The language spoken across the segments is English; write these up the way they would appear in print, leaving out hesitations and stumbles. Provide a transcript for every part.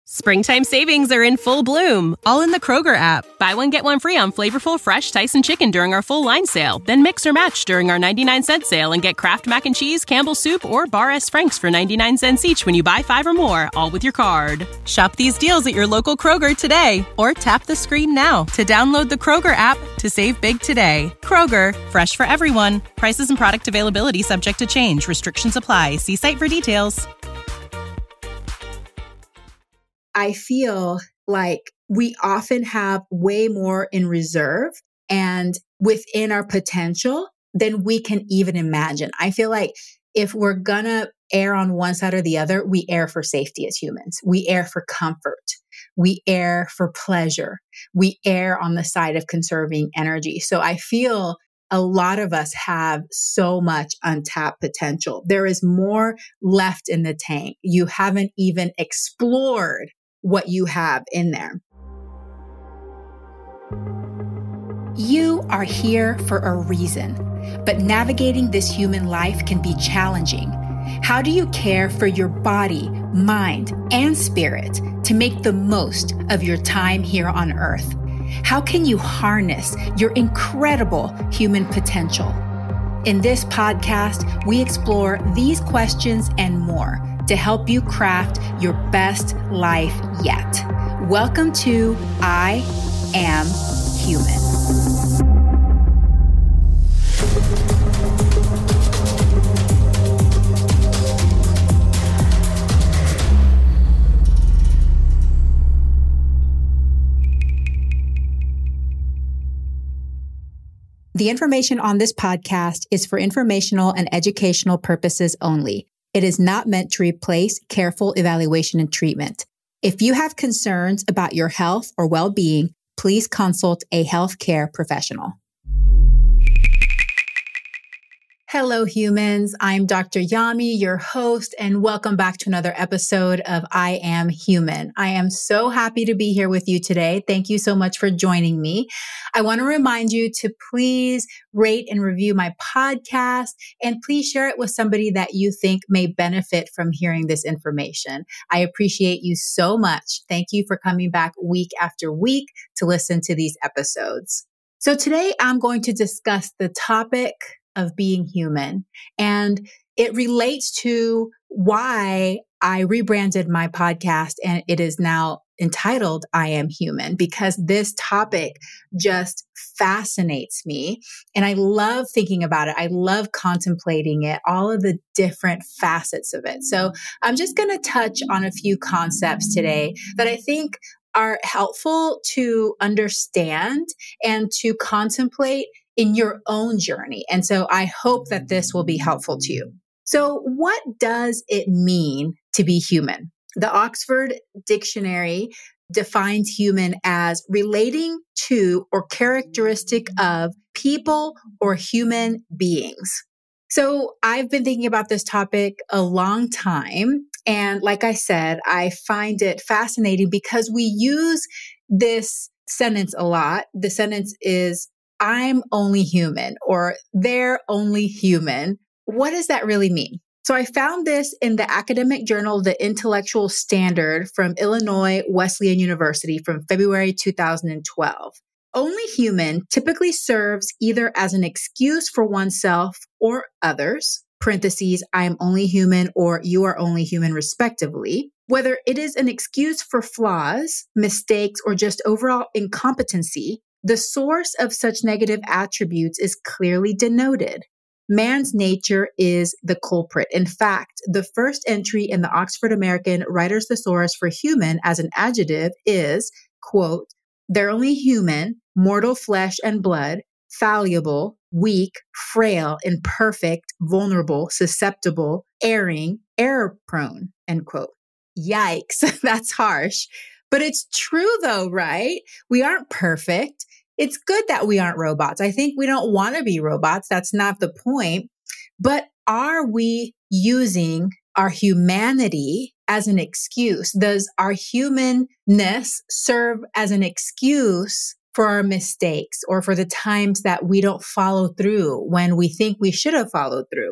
Springtime savings are in full bloom, all in the Kroger app. Buy one, get one free on flavorful, fresh Tyson chicken during our full line sale. Then mix or match during our 99-cent sale and get Kraft Mac and Cheese, Campbell's Soup, or Bar S. Franks for 99 cents each when you buy 5 or more, all with your card. Shop these deals at your local Kroger today, or tap the screen now to download the Kroger app to save big today. Kroger, fresh for everyone. Prices and product availability subject to change. Restrictions apply. See site for details. I feel like we often have way more in reserve and within our potential than we can even imagine. I feel like if we're gonna err on one side or the other, we err for safety as humans. We err for comfort. We err for pleasure. We err on the side of conserving energy. So I feel a lot of us have so much untapped potential. There is more left in the tank. You haven't even explored what you have in there. You are here for a reason, but navigating this human life can be challenging. How do you care for your body, mind, and spirit to make the most of your time here on Earth? How can you harness your incredible human potential? In this podcast, we explore these questions and more to help you craft your best life yet. Welcome to I Am Human. The information on this podcast is for informational and educational purposes only. It is not meant to replace careful evaluation and treatment. If you have concerns about your health or well-being, please consult a healthcare professional. Hello, humans. I'm Dr. Yami, your host, and welcome back to another episode of I Am Human. I am so happy to be here with you today. Thank you so much for joining me. I want to remind you to please rate and review my podcast, and please share it with somebody that you think may benefit from hearing this information. I appreciate you so much. Thank you for coming back week after week to listen to these episodes. So today I'm going to discuss the topic of being human. And it relates to why I rebranded my podcast and it is now entitled I Am Human, because this topic just fascinates me. And I love thinking about it. I love contemplating it, all of the different facets of it. So I'm just going to touch on a few concepts today that I think are helpful to understand and to contemplate in your own journey. And so I hope that this will be helpful to you. So what does it mean to be human? The Oxford Dictionary defines human as relating to or characteristic of people or human beings. So I've been thinking about this topic a long time. And like I said, I find it fascinating because we use this sentence a lot. The sentence is, I'm only human, or they're only human. What does that really mean? So I found this in the academic journal, The Intellectual Standard from Illinois Wesleyan University from February 2012. Only human typically serves either as an excuse for oneself or others, parentheses, I am only human or you are only human respectively, whether it is an excuse for flaws, mistakes, or just overall incompetency. The source of such negative attributes is clearly denoted. Man's nature is the culprit. In fact, the first entry in the Oxford American Writer's Thesaurus for human as an adjective is, quote, they're only human, mortal flesh and blood, fallible, weak, frail, imperfect, vulnerable, susceptible, erring, error-prone, end quote. Yikes, that's harsh. But it's true though, right? We aren't perfect. It's good that we aren't robots. I think we don't want to be robots. That's not the point. But are we using our humanity as an excuse? Does our humanness serve as an excuse for our mistakes or for the times that we don't follow through when we think we should have followed through?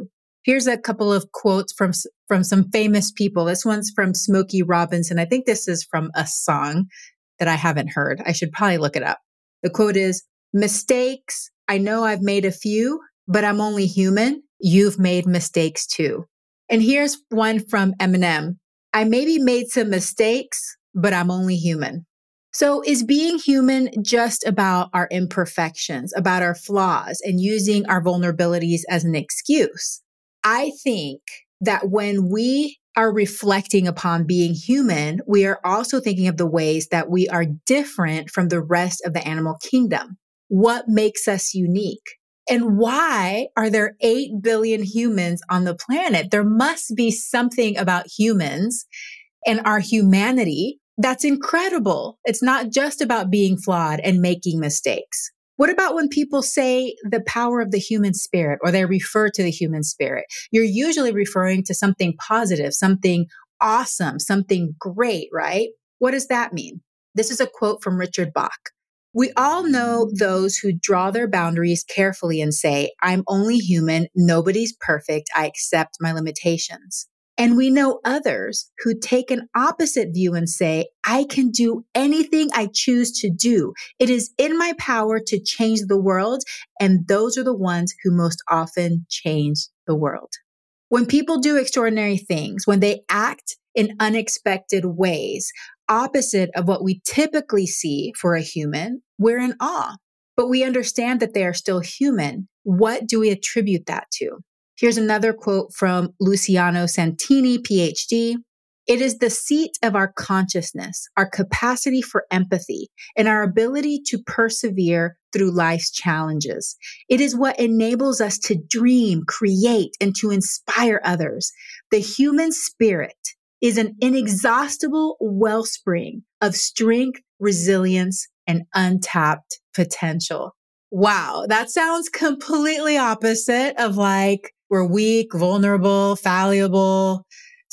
Here's a couple of quotes from some famous people. This one's from Smokey Robinson. I think this is from a song that I haven't heard. I should probably look it up. The quote is, "Mistakes, I know I've made a few, but I'm only human. You've made mistakes too." And here's one from Eminem. "I maybe made some mistakes, but I'm only human." So is being human just about our imperfections, about our flaws, and using our vulnerabilities as an excuse? I think that when we are reflecting upon being human, we are also thinking of the ways that we are different from the rest of the animal kingdom. What makes us unique? And why are there 8 billion humans on the planet? There must be something about humans and our humanity that's incredible. It's not just about being flawed and making mistakes. What about when people say the power of the human spirit, or they refer to the human spirit? You're usually referring to something positive, something awesome, something great, right? What does that mean? This is a quote from Richard Bach. "We all know those who draw their boundaries carefully and say, 'I'm only human, nobody's perfect, I accept my limitations.' And we know others who take an opposite view and say, 'I can do anything I choose to do. It is in my power to change the world.' And those are the ones who most often change the world." When people do extraordinary things, when they act in unexpected ways, opposite of what we typically see for a human, we're in awe. But we understand that they are still human. What do we attribute that to? Here's another quote from Luciano Santini, PhD. "It is the seat of our consciousness, our capacity for empathy, and our ability to persevere through life's challenges. It is what enables us to dream, create, and to inspire others. The human spirit is an inexhaustible wellspring of strength, resilience, and untapped potential." Wow, that sounds completely opposite of like, we're weak, vulnerable, fallible.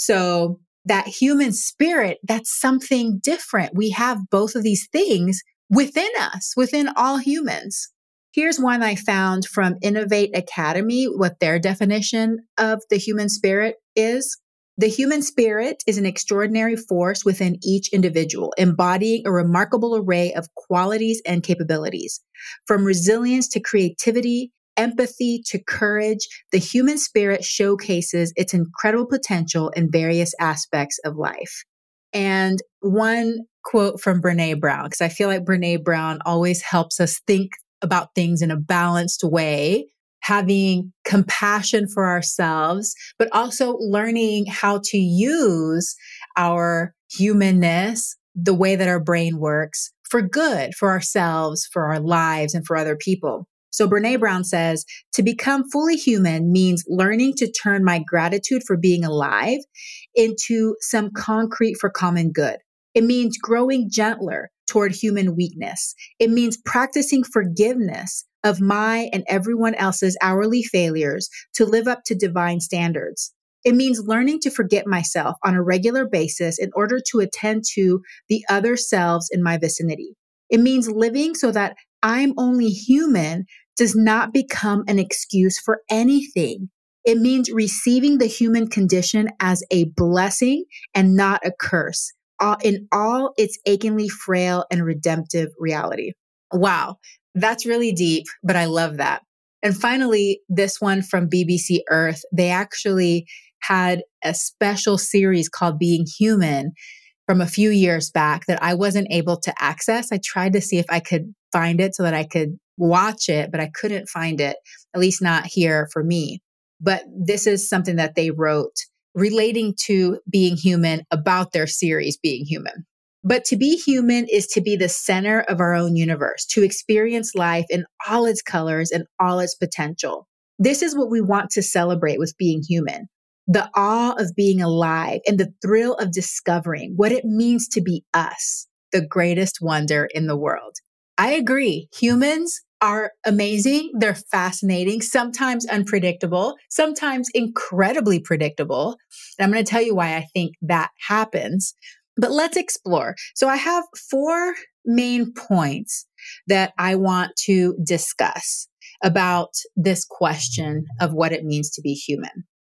So that human spirit, that's something different. We have both of these things within us, within all humans. Here's one I found from Innovate Academy, what their definition of the human spirit is. "The human spirit is an extraordinary force within each individual, embodying a remarkable array of qualities and capabilities. From resilience to creativity, empathy to courage, the human spirit showcases its incredible potential in various aspects of life." And one quote from Brené Brown, because I feel like Brené Brown always helps us think about things in a balanced way, having compassion for ourselves, but also learning how to use our humanness, the way that our brain works, for good, for ourselves, for our lives, and for other people. So Brené Brown says, "To become fully human means learning to turn my gratitude for being alive into some concrete for common good. It means growing gentler toward human weakness. It means practicing forgiveness of my and everyone else's hourly failures to live up to divine standards. It means learning to forget myself on a regular basis in order to attend to the other selves in my vicinity. It means living so that I'm only human does not become an excuse for anything. It means receiving the human condition as a blessing and not a curse, in all its achingly frail and redemptive reality." Wow, that's really deep, but I love that. And finally, this one from BBC Earth, they actually had a special series called Being Human from a few years back that I wasn't able to access. I tried to see if I could find it so that I could watch it, but I couldn't find it, at least not here for me. But this is something that they wrote relating to being human about their series, Being Human. "But to be human is to be the center of our own universe, to experience life in all its colors and all its potential. This is what we want to celebrate with being human. The awe of being alive and the thrill of discovering what it means to be us, the greatest wonder in the world." I agree. Humans are amazing. They're fascinating, sometimes unpredictable, sometimes incredibly predictable. And I'm going to tell you why I think that happens. But let's explore. So I have 4 main points that I want to discuss about this question of what it means to be human.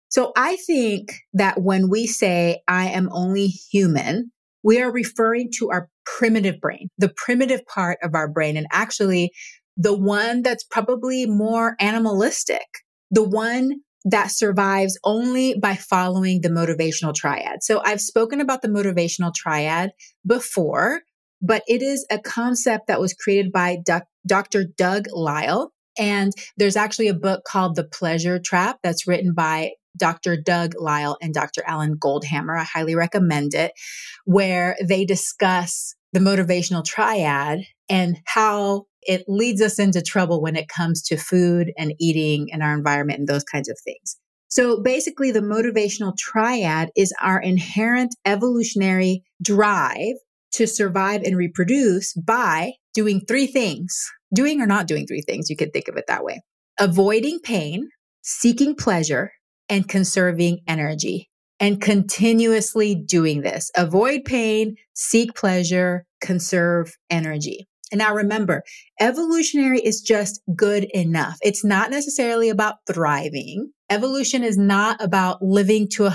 So I think that when we say, I am only human, we are referring to our primitive brain, the primitive part of our brain, and actually the one that's probably more animalistic, the one that survives only by following the motivational triad. So I've spoken about the motivational triad before, but it is a concept that was created by Dr. Doug Lisle. And there's actually a book called The Pleasure Trap that's written by Dr. Doug Lisle and Dr. Alan Goldhammer. I highly recommend it, where they discuss the motivational triad and how it leads us into trouble when it comes to food and eating and our environment and those kinds of things. So basically, the motivational triad is our inherent evolutionary drive to survive and reproduce by doing three things. Doing or not doing three things, you could think of it that way. Avoiding pain, seeking pleasure, and conserving energy. And continuously doing this. Avoid pain, seek pleasure, conserve energy. And now remember, evolutionary is just good enough. It's not necessarily about thriving. Evolution is not about living to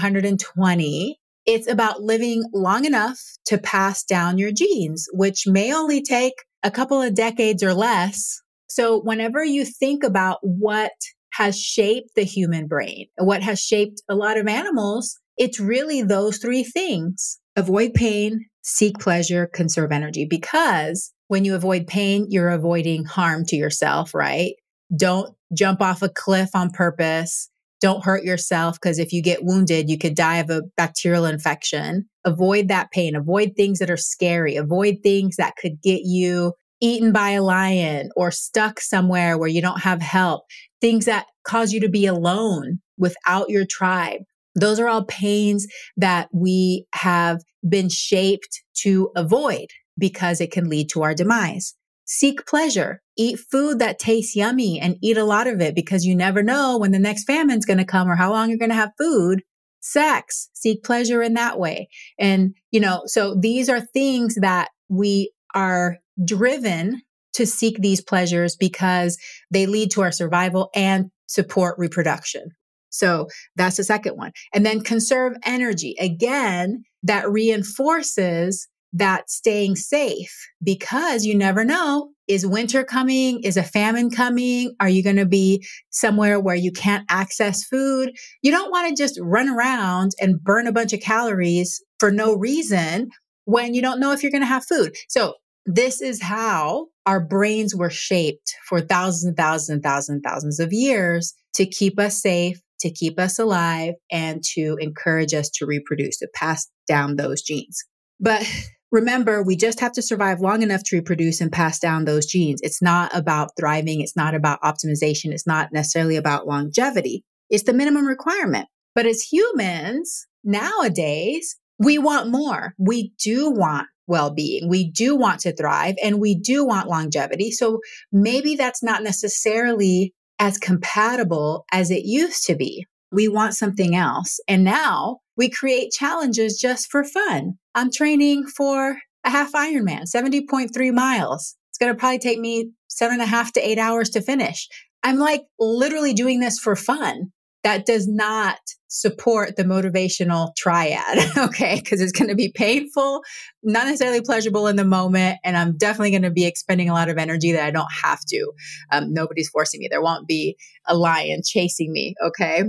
120. It's about living long enough to pass down your genes, which may only take a couple of decades or less. So whenever you think about what has shaped the human brain, what has shaped a lot of animals, it's really those three things. Avoid pain, seek pleasure, conserve energy. Because when you avoid pain, you're avoiding harm to yourself, right? Don't jump off a cliff on purpose. Don't hurt yourself, because if you get wounded, you could die of a bacterial infection. Avoid that pain. Avoid things that are scary. Avoid things that could get you eaten by a lion or stuck somewhere where you don't have help. Things that cause you to be alone without your tribe. Those are all pains that we have been shaped to avoid because it can lead to our demise. Seek pleasure. Eat food that tastes yummy and eat a lot of it, because you never know when the next famine's going to come or how long you're going to have food. Sex. Seek pleasure in that way. And, so these are things that we are driven to seek these pleasures because they lead to our survival and support reproduction. So that's the second one. And then conserve energy. Again, that reinforces that staying safe, because you never know. Is winter coming? Is a famine coming? Are you going to be somewhere where you can't access food? You don't want to just run around and burn a bunch of calories for no reason when you don't know if you're going to have food. So this is how our brains were shaped for thousands and thousands and thousands and thousands of years to keep us safe, to keep us alive, and to encourage us to reproduce, to pass down those genes. But remember, we just have to survive long enough to reproduce and pass down those genes. It's not about thriving. It's not about optimization. It's not necessarily about longevity. It's the minimum requirement. But as humans, nowadays, we want more. We do want well-being. We do want to thrive, and we do want longevity. So maybe that's not necessarily as compatible as it used to be. We want something else. And now we create challenges just for fun. I'm training for a half Ironman, 70.3 miles. It's going to probably take me 7.5 to 8 hours to finish. I'm like literally doing this for fun. That does not support the motivational triad, okay? Because it's going to be painful, not necessarily pleasurable in the moment, and I'm definitely going to be expending a lot of energy that I don't have to. Nobody's forcing me. There won't be a lion chasing me, okay?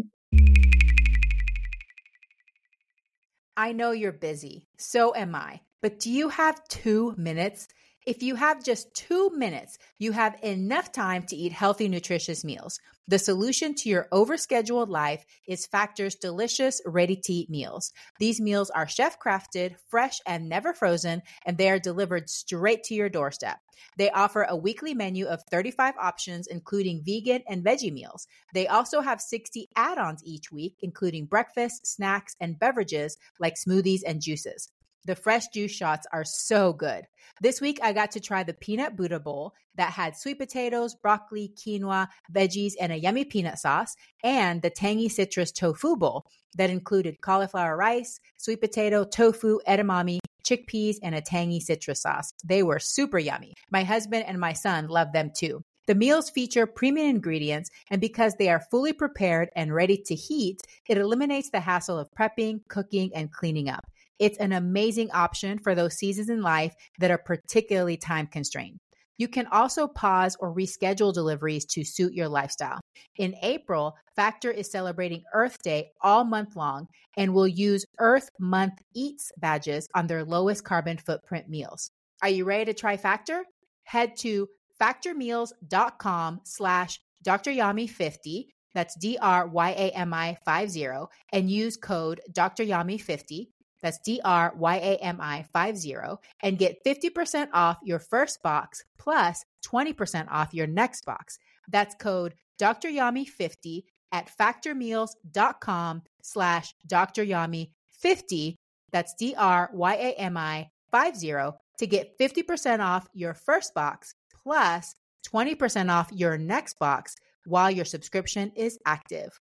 I know you're busy. So am I. But do you have 2 minutes? If you have just 2 minutes, you have enough time to eat healthy, nutritious meals. The solution to your overscheduled life is Factor's delicious, ready-to-eat meals. These meals are chef-crafted, fresh, and never frozen, and they are delivered straight to your doorstep. They offer a weekly menu of 35 options, including vegan and veggie meals. They also have 60 add-ons each week, including breakfast, snacks, and beverages like smoothies and juices. The fresh juice shots are so good. This week, I got to try the peanut Buddha bowl that had sweet potatoes, broccoli, quinoa, veggies, and a yummy peanut sauce, and the tangy citrus tofu bowl that included cauliflower rice, sweet potato, tofu, edamame, chickpeas, and a tangy citrus sauce. They were super yummy. My husband and my son loved them too. The meals feature premium ingredients, and because they are fully prepared and ready to heat, it eliminates the hassle of prepping, cooking, and cleaning up. It's an amazing option for those seasons in life that are particularly time constrained. You can also pause or reschedule deliveries to suit your lifestyle. In April, Factor is celebrating Earth Day all month long and will use Earth Month Eats badges on their lowest carbon footprint meals. Are you ready to try Factor? Head to factormeals.com/DrYami50, that's DrYami50, and use code DrYami50, that's DrYami50, and get 50% off your first box plus 20% off your next box. That's code DrYami50 at factormeals.com/DrYami50, that's DrYami50, to get 50% off your first box plus 20% off your next box while your subscription is active.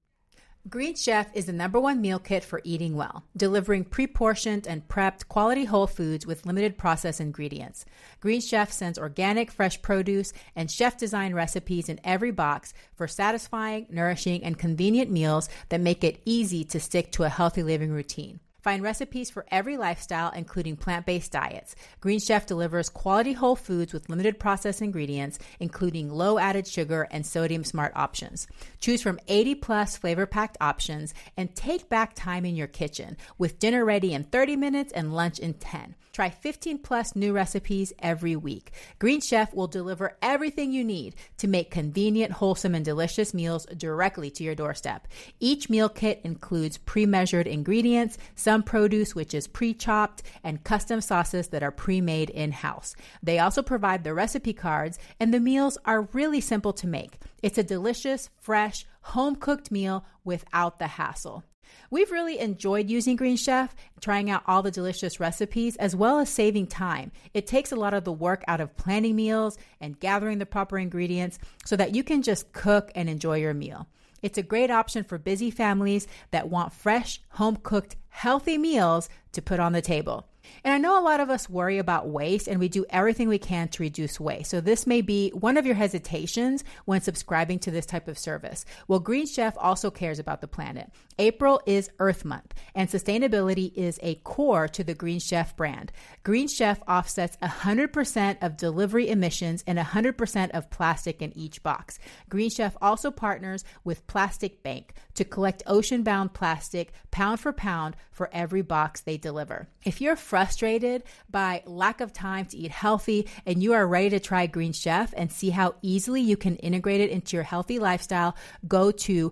Green Chef is the #1 meal kit for eating well, delivering pre-portioned and prepped quality whole foods with limited processed ingredients. Green Chef sends organic, fresh produce and chef-designed recipes in every box for satisfying, nourishing, and convenient meals that make it easy to stick to a healthy living routine. Find recipes for every lifestyle, including plant-based diets. Green Chef delivers quality whole foods with limited processed ingredients, including low added sugar and sodium smart options. Choose from 80+ flavor-packed options and take back time in your kitchen with dinner ready in 30 minutes and lunch in 10. Try 15+ new recipes every week. Green Chef will deliver everything you need to make convenient, wholesome, and delicious meals directly to your doorstep. Each meal kit includes pre-measured ingredients, some produce which is pre-chopped, and custom sauces that are pre-made in-house. They also provide the recipe cards, and the meals are really simple to make. It's a delicious, fresh, home-cooked meal without the hassle. We've really enjoyed using Green Chef, trying out all the delicious recipes, as well as saving time. It takes a lot of the work out of planning meals and gathering the proper ingredients so that you can just cook and enjoy your meal. It's a great option for busy families that want fresh, home-cooked, healthy meals to put on the table. And I know a lot of us worry about waste, and we do everything we can to reduce waste. So this may be one of your hesitations when subscribing to this type of service. Well, Green Chef also cares about the planet. April is Earth Month, and sustainability is a core to the Green Chef brand. Green Chef offsets 100% of delivery emissions and 100% of plastic in each box. Green Chef also partners with Plastic Bank to collect ocean-bound plastic pound for pound for every box they deliver. If you're frustrated by lack of time to eat healthy and you are ready to try Green Chef and see how easily you can integrate it into your healthy lifestyle, go to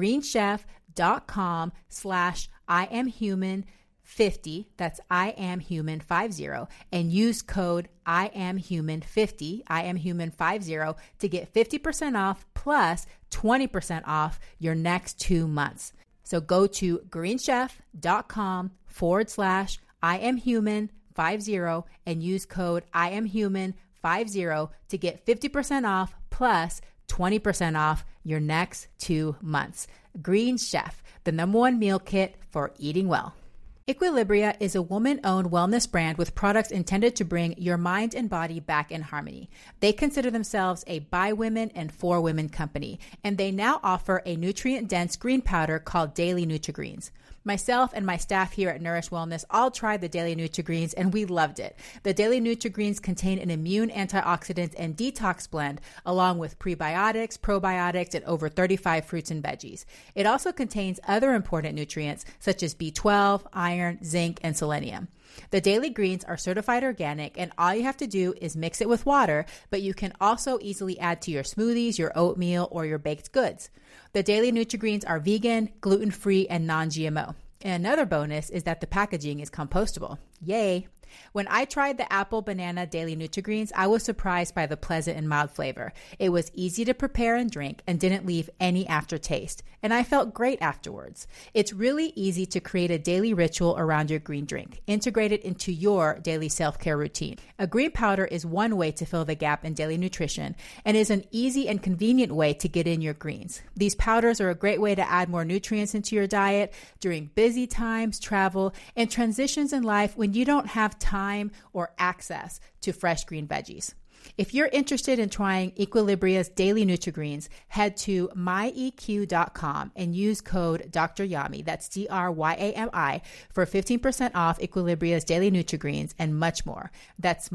greenchef.com/IamHuman50, that's IamHuman50, and use code IamHuman50, IamHuman50, to get 50% off plus 20% off your next 2 months. So go to greenchef.com/IamHuman50 and use code IamHuman50 to get 50% off plus 20% off your next 2 months. Green Chef, the #1 meal kit for eating well. Equilibria is a woman-owned wellness brand with products intended to bring your mind and body back in harmony. They consider themselves a by women and for women company, and they now offer a nutrient-dense green powder called Daily Nutri-Greens. Myself and my staff here at Nourish Wellness all tried the Daily Nutri-Greens and we loved it. The Daily Nutri-Greens contain an immune, antioxidant, and detox blend along with prebiotics, probiotics, and over 35 fruits and veggies. It also contains other important nutrients such as B12, iron, zinc, and selenium. The Daily Greens are certified organic, and all you have to do is mix it with water, but you can also easily add to your smoothies, your oatmeal, or your baked goods. The Daily Nutri-Greens are vegan, gluten-free, and non-GMO. And another bonus is that the packaging is compostable. Yay! When I tried the apple banana Daily Nutri-Greens, I was surprised by the pleasant and mild flavor. It was easy to prepare and drink and didn't leave any aftertaste, and I felt great afterwards. It's really easy to create a daily ritual around your green drink. Integrate it into your daily self-care routine. A green powder is one way to fill the gap in daily nutrition and is an easy and convenient way to get in your greens. These powders are a great way to add more nutrients into your diet during busy times, travel, and transitions in life when you don't have time or access to fresh green veggies. If you're interested in trying Equilibria's daily Nutri-Greens, head to myeq.com and use code Dr. Yami, that's DRYAMI, for 15% off Equilibria's daily Nutri-Greens and much more. That's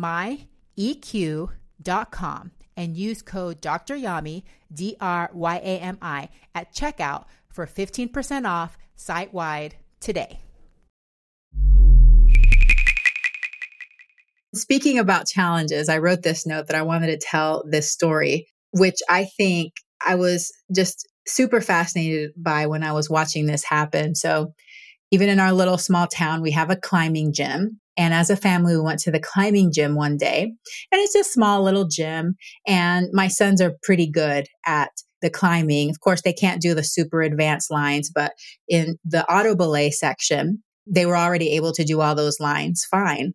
myeq.com and use code Dr. Yami, DRYAMI, at checkout for 15% off site-wide today. Speaking about challenges, I wrote this note that I wanted to tell this story, which I think I was just super fascinated by when I was watching this happen. So even in our little small town, we have a climbing gym. And as a family, we went to the climbing gym one day. And it's a small little gym. And my sons are pretty good at the climbing. Of course, they can't do the super advanced lines, but in the auto belay section, they were already able to do all those lines fine.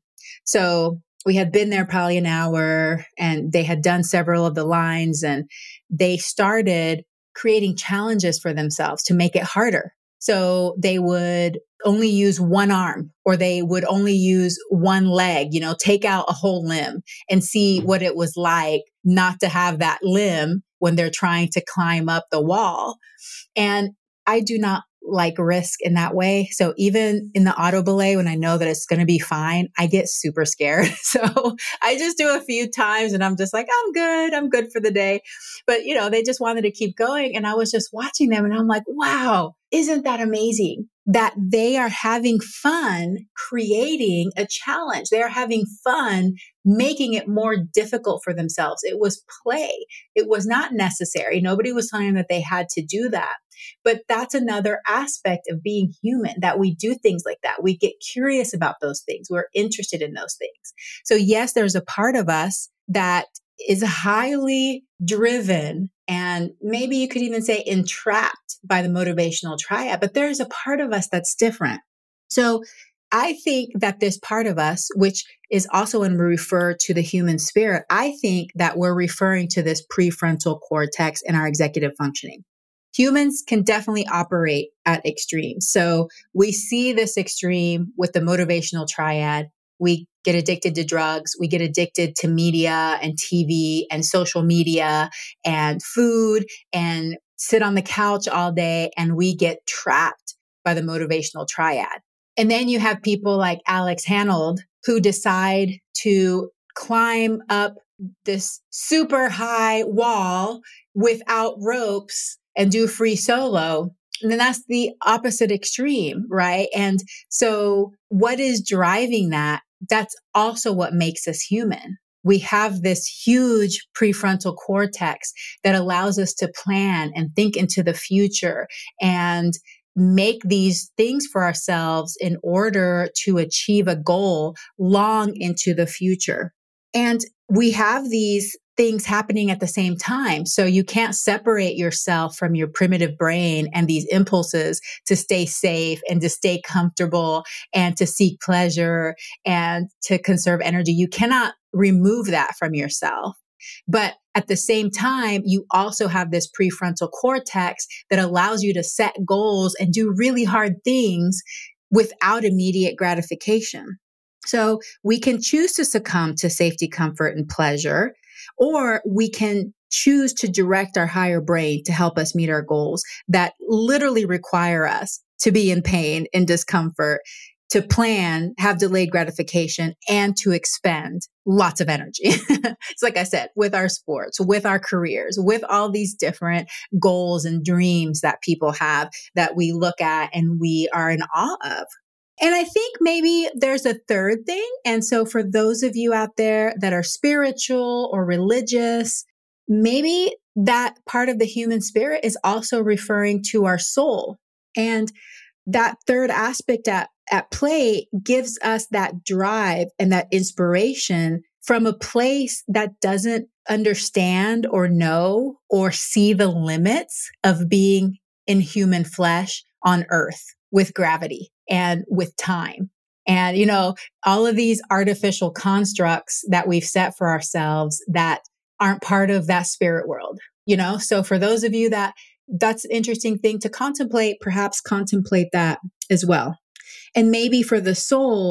So we had been there probably an hour and they had done several of the lines and they started creating challenges for themselves to make it harder. So they would only use one arm or they would only use one leg, take out a whole limb and see what it was like not to have that limb when they're trying to climb up the wall. And I do not like risk in that way. So even in the auto belay, when I know that it's going to be fine, I get super scared. So I just do a few times and I'm just like, I'm good for the day. But, they just wanted to keep going. And I was just watching them and I'm like, wow, isn't that amazing that they are having fun creating a challenge? They are having fun making it more difficult for themselves. It was play. It was not necessary. Nobody was telling them that they had to do that. But that's another aspect of being human, that we do things like that. We get curious about those things. We're interested in those things. So yes, there's a part of us that is highly driven and maybe you could even say entrapped by the motivational triad, but there's a part of us that's different. So I think that this part of us, which is also when we refer to the human spirit, I think that we're referring to this prefrontal cortex in our executive functioning. Humans can definitely operate at extremes. So we see this extreme with the motivational triad. We get addicted to drugs. We get addicted to media and TV and social media and food and sit on the couch all day. And we get trapped by the motivational triad. And then you have people like Alex Honnold who decide to climb up this super high wall without ropes and do free solo. And then that's the opposite extreme, right? And so what is driving that? That's also what makes us human. We have this huge prefrontal cortex that allows us to plan and think into the future and make these things for ourselves in order to achieve a goal long into the future. And we have these things happening at the same time. So you can't separate yourself from your primitive brain and these impulses to stay safe and to stay comfortable and to seek pleasure and to conserve energy. You cannot remove that from yourself. But at the same time, you also have this prefrontal cortex that allows you to set goals and do really hard things without immediate gratification. So we can choose to succumb to safety, comfort, and pleasure, or we can choose to direct our higher brain to help us meet our goals that literally require us to be in pain and discomfort, to plan, have delayed gratification, and to expend lots of energy. It's like I said, with our sports, with our careers, with all these different goals and dreams that people have that we look at and we are in awe of. And I think maybe there's a third thing. And so for those of you out there that are spiritual or religious, maybe that part of the human spirit is also referring to our soul. And that third aspect at play gives us that drive and that inspiration from a place that doesn't understand or know or see the limits of being in human flesh on earth with gravity and with time. And, all of these artificial constructs that we've set for ourselves that aren't part of that spirit world, So for those of you that's an interesting thing to contemplate, perhaps contemplate that as well. And maybe for the soul,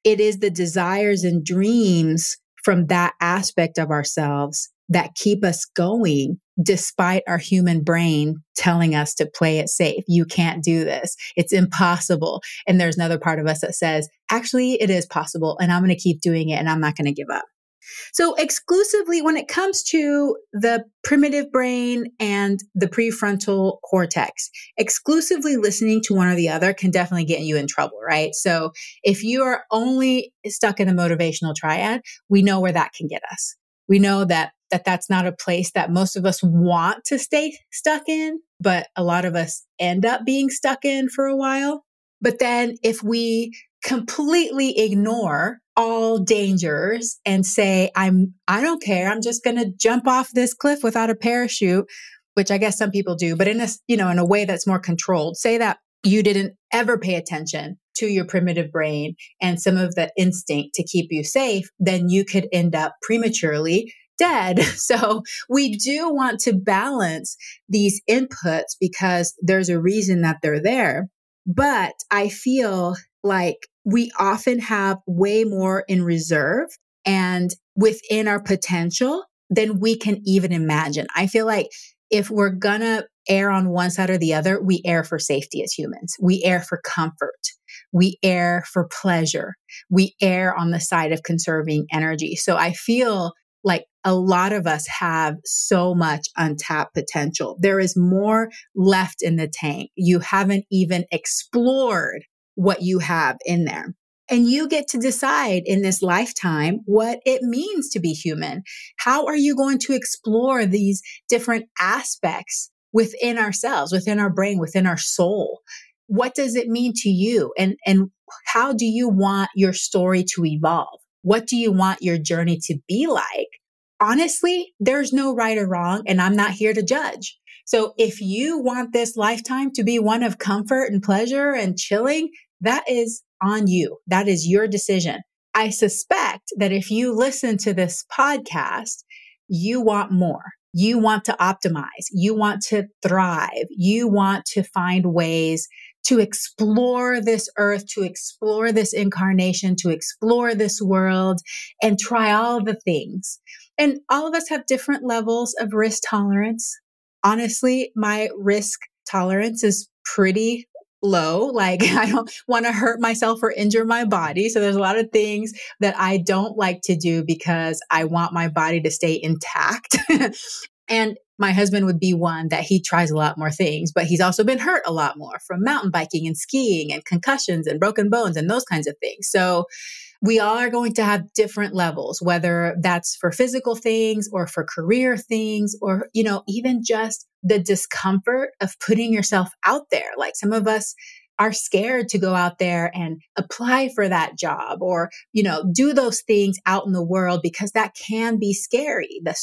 it is the desires and dreams from that aspect of ourselves that keep us going despite our human brain telling us to play it safe. You can't do this. It's impossible. And there's another part of us that says, actually, it is possible and I'm going to keep doing it and I'm not going to give up. So exclusively when it comes to the primitive brain and the prefrontal cortex, exclusively listening to one or the other can definitely get you in trouble, right? So if you are only stuck in the motivational triad, we know where that can get us. We know that that's not a place that most of us want to stay stuck in, but a lot of us end up being stuck in for a while. But then if we completely ignore all dangers and say, I don't care. I'm just going to jump off this cliff without a parachute, which I guess some people do, but in a way that's more controlled. Say that you didn't ever pay attention to your primitive brain and some of the instinct to keep you safe, then you could end up prematurely dead. So we do want to balance these inputs because there's a reason that they're there. But I feel like we often have way more in reserve and within our potential than we can even imagine. I feel like if we're gonna err on one side or the other, we err for safety as humans. We err for comfort. We err for pleasure. We err on the side of conserving energy. So I feel like a lot of us have so much untapped potential. There is more left in the tank. You haven't even explored what you have in there. And you get to decide in this lifetime what it means to be human. How are you going to explore these different aspects within ourselves, within our brain, within our soul? What does it mean to you? And how do you want your story to evolve? What do you want your journey to be like? Honestly, there's no right or wrong, and I'm not here to judge. So if you want this lifetime to be one of comfort and pleasure and chilling, that is on you. That is your decision. I suspect that if you listen to this podcast, you want more. You want to optimize. You want to thrive. You want to find ways to explore this earth, to explore this incarnation, to explore this world and try all the things. And all of us have different levels of risk tolerance. Honestly, my risk tolerance is pretty low. Like I don't want to hurt myself or injure my body. So there's a lot of things that I don't like to do because I want my body to stay intact. And my husband would be one that he tries a lot more things, but he's also been hurt a lot more from mountain biking and skiing and concussions and broken bones and those kinds of things. So we all are going to have different levels, whether that's for physical things or for career things, or, even just the discomfort of putting yourself out there. Like some of us are scared to go out there and apply for that job or, do those things out in the world because that can be scary. The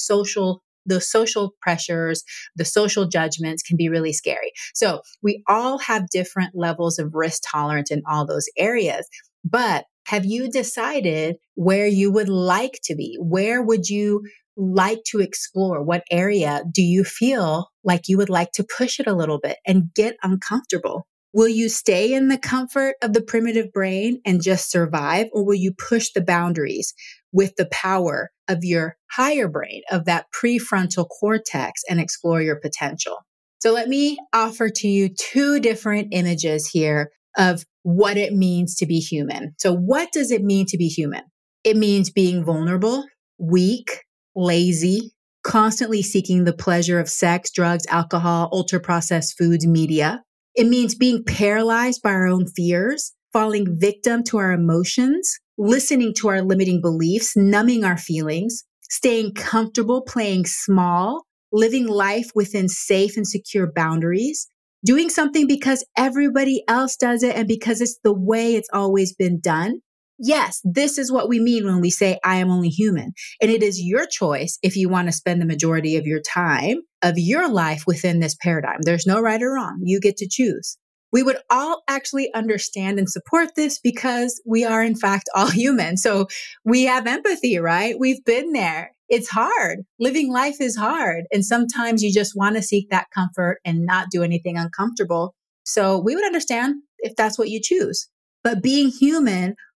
social pressures, the social judgments can be really scary. So we all have different levels of risk tolerance in all those areas. But have you decided where you would like to be? Where would you like to explore? What area do you feel like you would like to push it a little bit and get uncomfortable? Will you stay in the comfort of the primitive brain and just survive? Or will you push the boundaries with the power of your higher brain, of that prefrontal cortex, and explore your potential? So let me offer to you two different images here of what it means to be human. So what does it mean to be human? It means being vulnerable, weak, lazy, constantly seeking the pleasure of sex, drugs, alcohol, ultra-processed foods, media. It means being paralyzed by our own fears, falling victim to our emotions, listening to our limiting beliefs, numbing our feelings, staying comfortable, playing small, living life within safe and secure boundaries, doing something because everybody else does it and because it's the way it's always been done. Yes, this is what we mean when we say, I am only human. And it is your choice if you want to spend the majority of your time of your life within this paradigm. There's no right or wrong. You get to choose. We would all actually understand and support this because we are, in fact, all human. So we have empathy, right? We've been there. It's hard. Living life is hard. And sometimes you just want to seek that comfort and not do anything uncomfortable. So we would understand if that's what you choose. But being human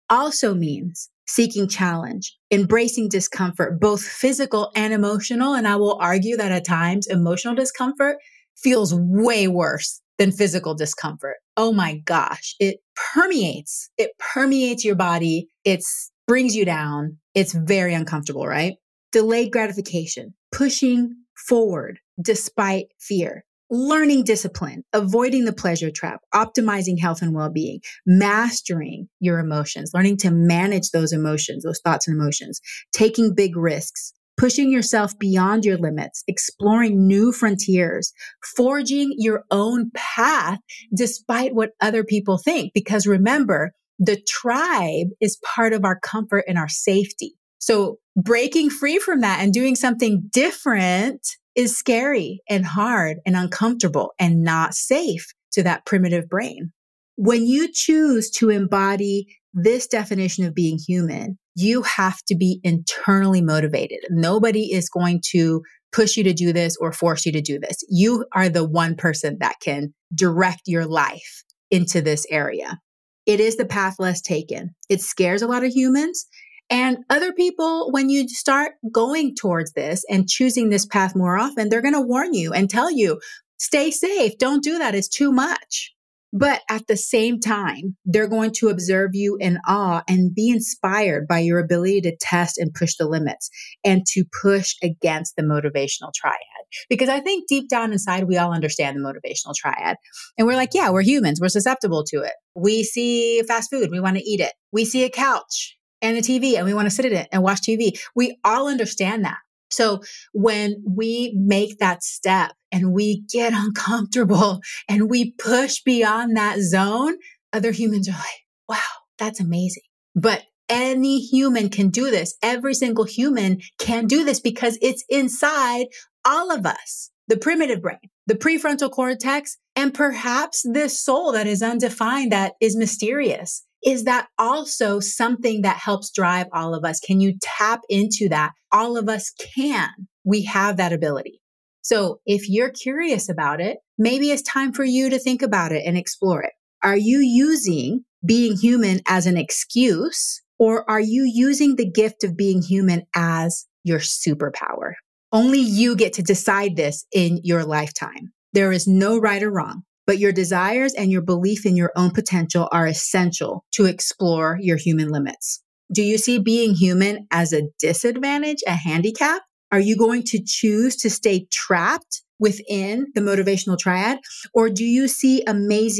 also means seeking challenge, embracing discomfort, both physical and emotional. And I will argue that at times emotional discomfort feels way worse than physical discomfort. Oh my gosh, it permeates your body. It brings you down. It's very uncomfortable, right? Delayed gratification, pushing forward despite fear, learning discipline, avoiding the pleasure trap, optimizing health and well-being, mastering your emotions, learning to manage those emotions, those thoughts and emotions, taking big risks, pushing yourself beyond your limits, exploring new frontiers, forging your own path despite what other people think. Because remember, the tribe is part of our comfort and our safety. So breaking free from that and doing something different is scary and hard and uncomfortable and not safe to that primitive brain. When you choose to embody this definition of being human, you have to be internally motivated. Nobody is going to push you to do this or force you to do this. You are the one person that can direct your life into this area. It is the path less taken. It scares a lot of humans. And other people, when you start going towards this and choosing this path more often, they're going to warn you and tell you, stay safe. Don't do that. It's too much. But at the same time, they're going to observe you in awe and be inspired by your ability to test and push the limits and to push against the motivational triad. Because I think deep down inside, we all understand the motivational triad. And we're like, yeah, we're humans. We're susceptible to it. We see fast food. We want to eat it. We see a couch and a TV and we want to sit at it and watch TV. We all understand that. So when we make that step and we get uncomfortable and we push beyond that zone, other humans are like, wow, that's amazing. But any human can do this. Every single human can do this because it's inside all of us. The primitive brain, the prefrontal cortex, and perhaps this soul that is undefined, that is mysterious. Is that also something that helps drive all of us? Can you tap into that? All of us can. We have that ability. So if you're curious about it, maybe it's time for you to think about it and explore it. Are you using being human as an excuse, or are you using the gift of being human as your superpower? Only you get to decide this in your lifetime. There is no right or wrong. But your desires and your belief in your own potential are essential to explore your human limits. Do you see being human as a disadvantage, a handicap? Are you going to choose to stay trapped within the motivational triad? Or do you see an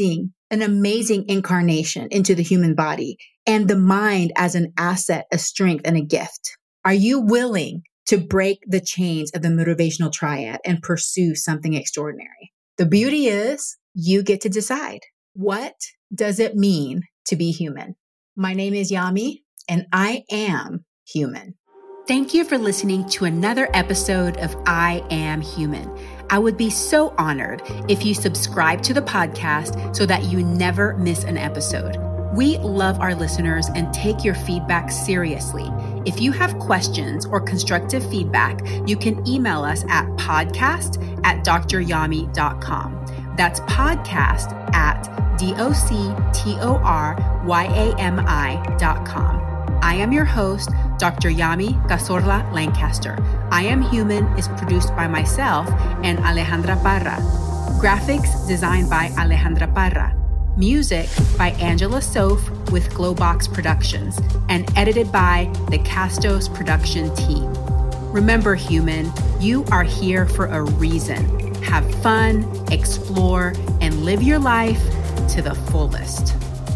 amazing incarnation into the human body and the mind as an asset, a strength, and a gift? Are you willing to break the chains of the motivational triad and pursue something extraordinary? The beauty is, you get to decide. What does it mean to be human? My name is Yami, and I am human. Thank you for listening to another episode of I Am Human. I would be so honored if you subscribe to the podcast so that you never miss an episode. We love our listeners and take your feedback seriously. If you have questions or constructive feedback, you can email us at podcast@dryami.com. That's podcast@doctorYami.com. I am your host, Dr. Yami Cazorla Lancaster. I Am Human is produced by myself and Alejandra Parra. Graphics designed by Alejandra Parra. Music by Angela Soph with Glowbox Productions and edited by the Castos production team. Remember, human, you are here for a reason. Have fun, explore, and live your life to the fullest.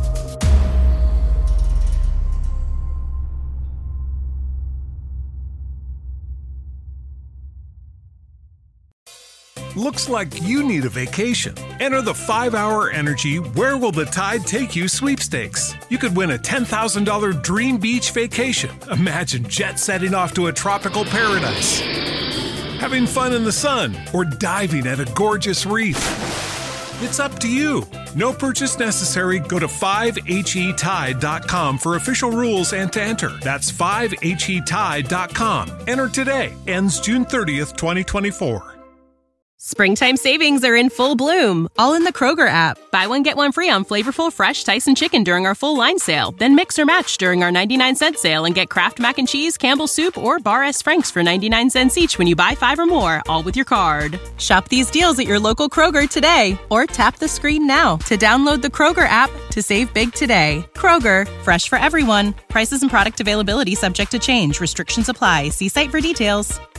Looks like you need a vacation. Enter the 5-Hour Energy Where Will the Tide Take You sweepstakes. You could win a $10,000 dream beach vacation. Imagine jet setting off to a tropical paradise, having fun in the sun, or diving at a gorgeous reef. It's up to you. No purchase necessary. Go to 5HETide.com for official rules and to enter. That's 5HETide.com. Enter today. Ends June 30th, 2024. Springtime savings are in full bloom, all in the Kroger app. Buy one, get one free on flavorful, fresh Tyson chicken during our full line sale. Then mix or match during our 99-cent sale and get Kraft Mac and Cheese, Campbell's Soup, or Bar S. Franks for 99 cents each when you buy 5 or more, all with your card. Shop these deals at your local Kroger today, or tap the screen now to download the Kroger app to save big today. Kroger, fresh for everyone. Prices and product availability subject to change. Restrictions apply. See site for details.